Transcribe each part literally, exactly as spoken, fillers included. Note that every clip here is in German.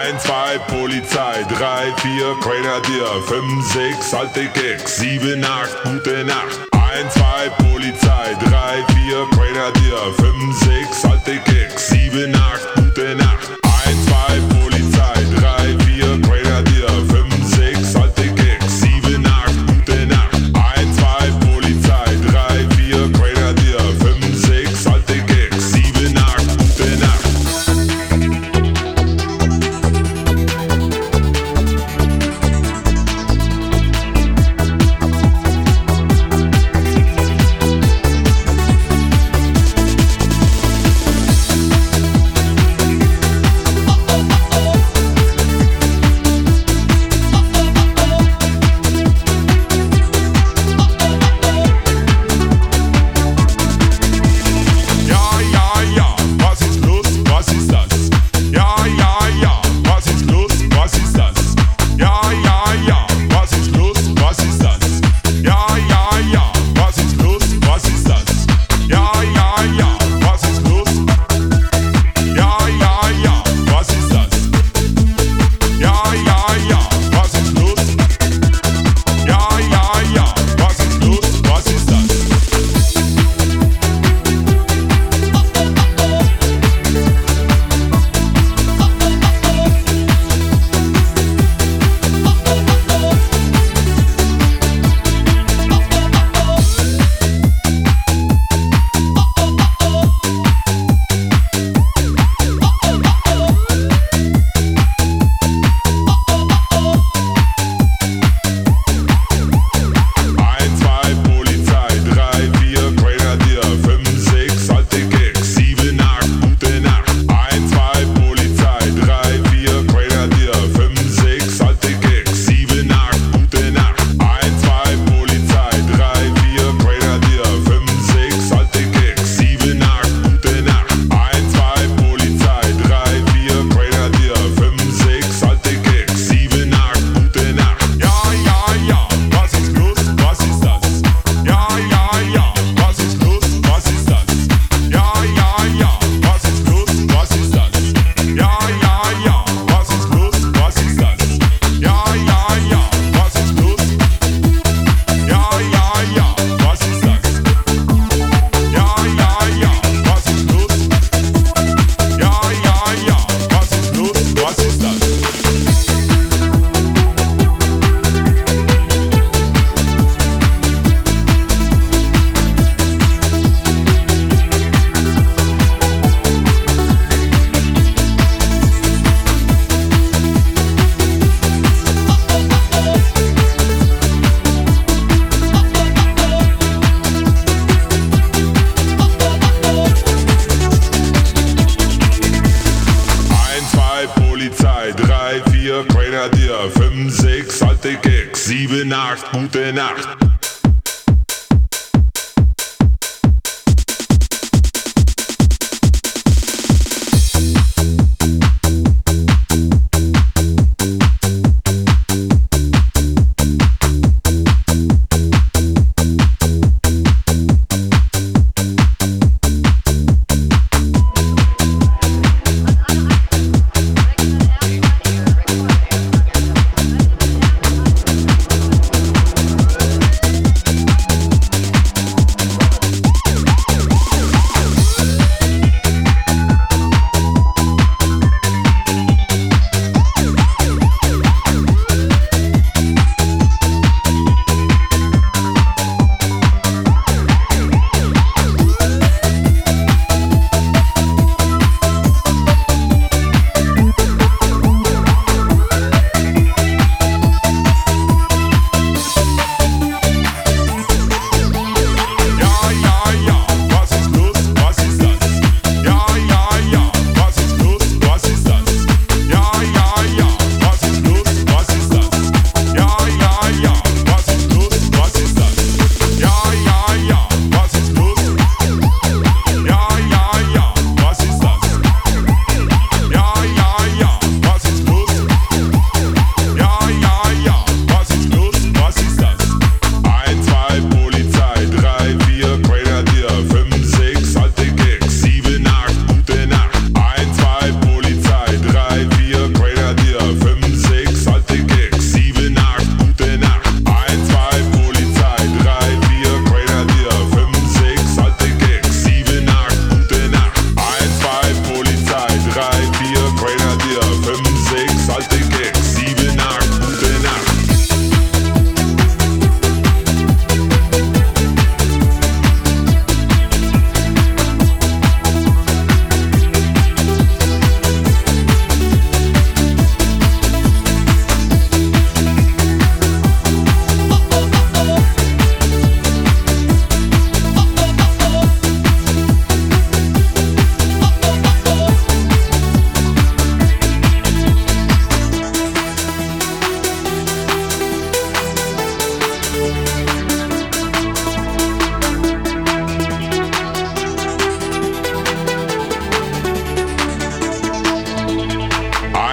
eins, zwei, Polizei, drei, vier, Grenadier, fünf, sechs, alte Keks, sieben, acht, gute Nacht. eins, zwei, Polizei, drei, vier, Grenadier, fünf, sechs, alte Keks, sieben, acht, gute Nacht. eins, zwei, Polizei, drei, vier, Grenadier, fünf, sechs, alte Keks, sieben, acht, gute Nacht. eins, zwei, Polizei, drei, vier, Grenadier, fünf, sechs, alte Keks, sieben, acht, gute Nacht. sieben, acht, gute Nacht.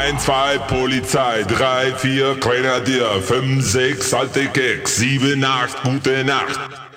eins, zwei, Polizei, drei, vier, Grenadier, fünf, sechs, alte Keks, sieben, acht, gute Nacht.